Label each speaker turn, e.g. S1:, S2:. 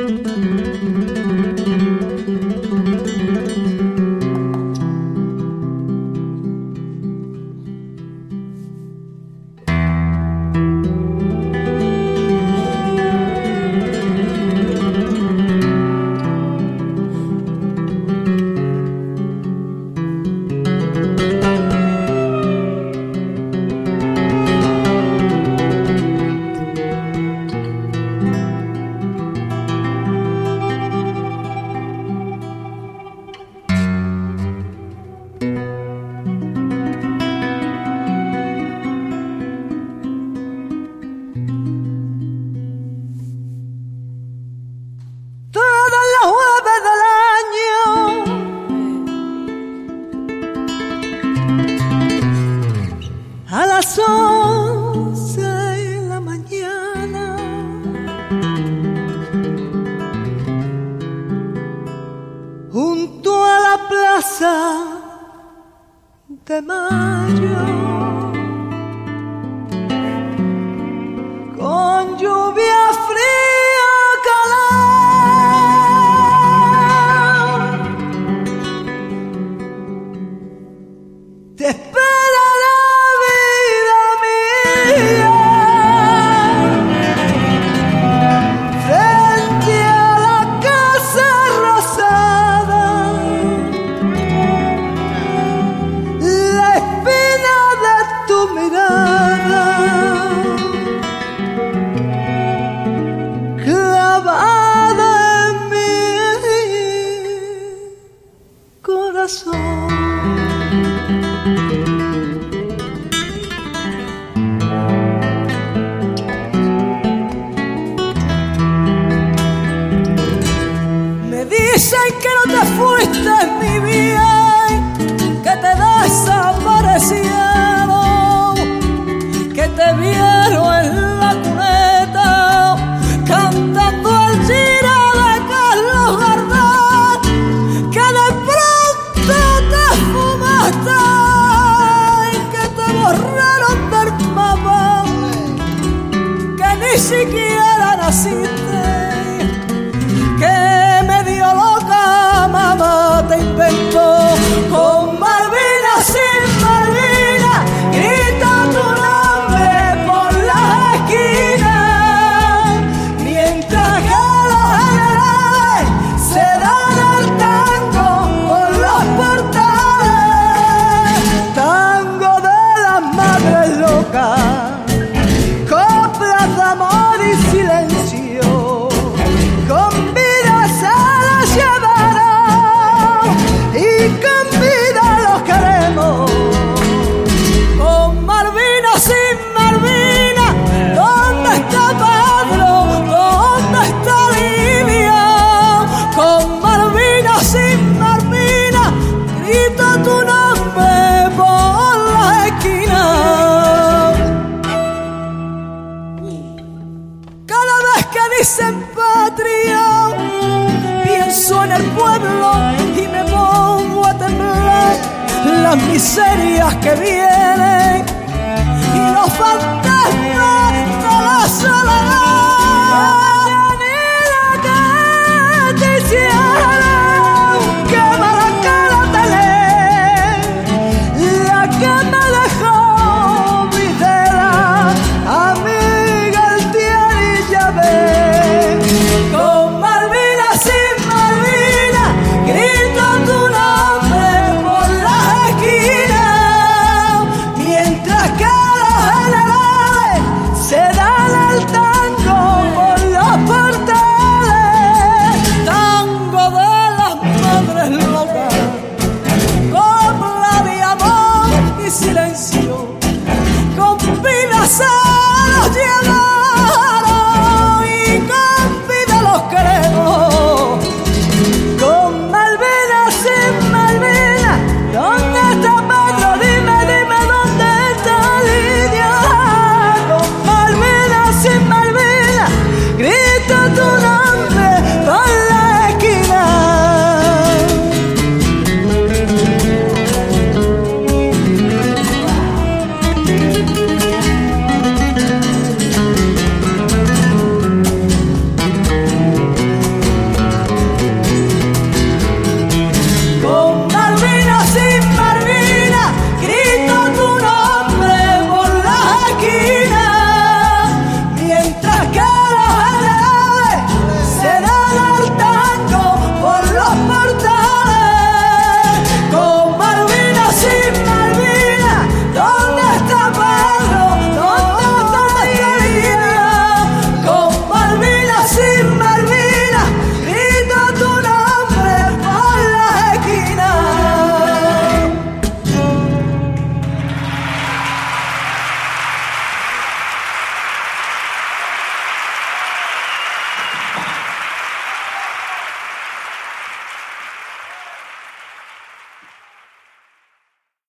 S1: de mayo, con lluvia fría calor, te espera la vida mía frente a la casa rosada. La espina de tu mirada clavada en mi corazón. Me dicen que no te fuiste, mi bien, que te desaparecieron, que te vieron en la cuneta cantando el giro de Carlos Gardel, que de pronto te fumaste y que te borraron del mapa, que ni siquiera naciste, que medio loca mamá te inventó. Con Malvina sin Malvina grita tu nombre por la esquina, mientras que los generales se dan el tango por los portales. Tango de las madres locas, coplas de amor y silencio, con vida se las llevarán y con vida los queremos. Con Malvina sin Malvina, ¿dónde está Pedro? ¿Dónde está Livia? Con Malvina sin Malvina, grita tu nombre por la esquina. Cada vez que dicen patria, pienso en el pueblo y me pongo a temblar. Las miserias que vienen y los fantasmas de la soledad.